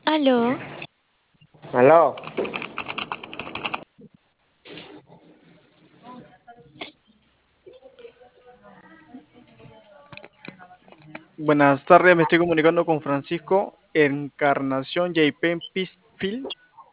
Aló, Aló, Buenas tardes, me estoy comunicando con Francisco Encarnación JP Pisfield.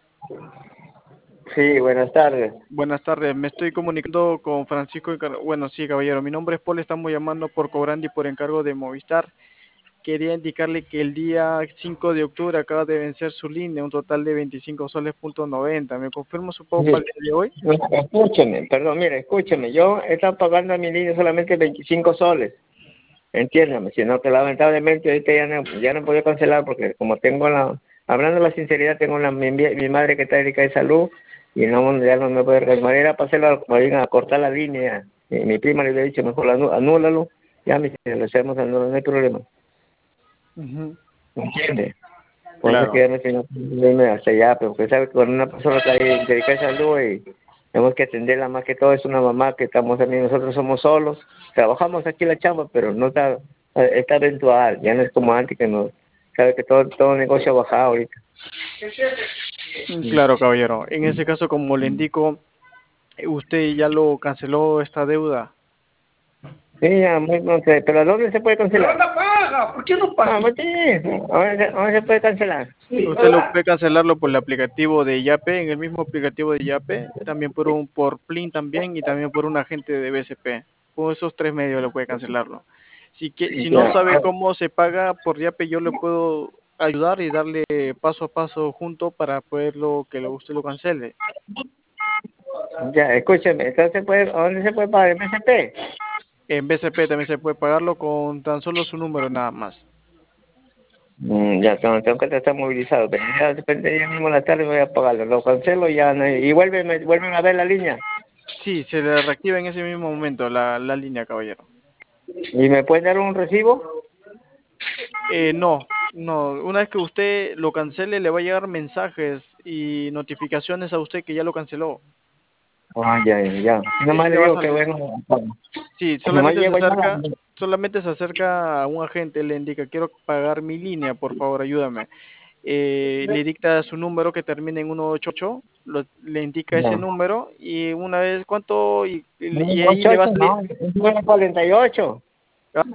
sí, buenas tardes. Buenas tardes, me estoy comunicando con Francisco Bueno, sí, caballero, mi nombre es Paul, estamos llamando por cobrando y por encargo de Movistar. Quería indicarle que el día 5 de octubre acaba de vencer su línea, un total de 25 soles punto 90. ¿Me confirma su pago para Sí, el día de hoy? escúcheme, perdón, mire, escúcheme, yo he estado pagando a mi línea solamente 25 soles, entiéndame, sino que lamentablemente ahorita ya no he podido cancelar porque como tengo hablando de la sinceridad, tengo mi madre que está dedicada de salud y ya no me puede reclamar, era para hacerlo, a cortar la línea, y mi prima le había dicho, mejor anúlalo, ya lo hacemos, no hay problema, Ujú. ¿entiende? Por eso es que Claro. ya me tengo que irme hasta allá, pero usted sabe que cuando una persona está ahí dedicada a salud y tenemos que atenderla más que todo, es una mamá que estamos también, nosotros somos solos, trabajamos aquí la chamba, pero no está eventual, ya no es como antes que no, sabe que todo negocio ha bajado ahorita. Claro, caballero. En ese caso, como le indico, usted ya lo canceló esta deuda. Sí, ya, no sé, pero ¿a dónde se puede cancelar? ¿Dónde paga? ¿Por qué no paga? Pues sí, ¿dónde se puede cancelar? Usted lo puede cancelarlo por el aplicativo de Yape, en el mismo aplicativo de Yape, también por Plin también y también por un agente de BCP. Con esos tres medios lo puede cancelarlo. Si no Ya, sabe cómo se paga por Yape, yo le puedo ayudar y darle paso a paso junto para poderlo usted lo cancele. ya, escúcheme, entonces ¿a dónde se puede pagar? ¿En PSP? En BCP también se puede pagarlo con tan solo su número nada más. Ya tengo que estar movilizado, pero ya depende, ya mismo en la tarde voy a pagarlo, lo cancelo y ya no, y vuelven a ver la línea. Sí, se le reactiva en ese mismo momento la línea, caballero. ¿Y me pueden dar un recibo? No. Una vez que usted lo cancele, le va a llegar mensajes y notificaciones a usted que ya lo canceló. Ah, ya, ya, ya. Nomás le Le va a digo que salir. bueno, Sí, nomás llego allá. solamente se acerca a un agente, le indica, quiero pagar mi línea, por favor, ayúdame. Le dicta su número que termina en 188, le indica ese No, número y una vez cuánto, no, y ahí ocho, le va a ocho, salir. no, es 948. Ah,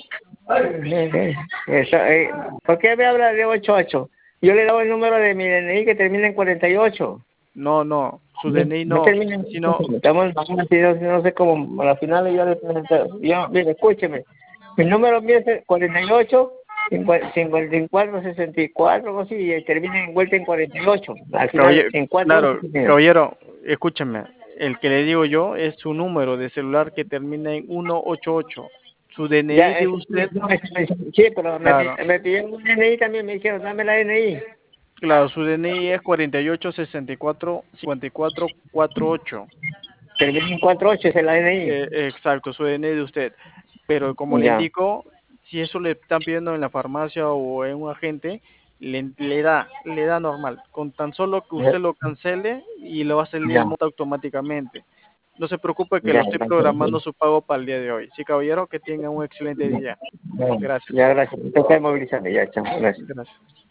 Eso, ¿por qué me habla de 88? Yo le he dado el número de mi DNI que termina en 48. no, su No, DNI no no, termina en sino, estamos así, no sé cómo, a la final mire, escúcheme, mi número mío es 48, 54, 64, algo así, y termina en vuelta en 48, al final caballero, en 4 claro, caballero, escúcheme, el que le digo yo es su número de celular que termina en 188. Su DNI ya, de usted, no, sí, pero claro, me pidieron un DNI también, me dijeron, dame la DNI. claro, su DNI es 48 64 54 48. Termina en 48, esa es la DNI. Exacto, su DNI de usted. Pero como le Ya, indico, si eso le están pidiendo en la farmacia o en un agente, le da normal. Con tan solo que ya, usted lo cancele y le va a salir el ya, monto automáticamente. No se preocupe que lo ya, estoy ya, programando su pago para el día de hoy. Sí, caballero, que tenga un excelente día. ya, Gracias. ya, gracias. Estoy movilizando, ya, chao, gracias. Gracias.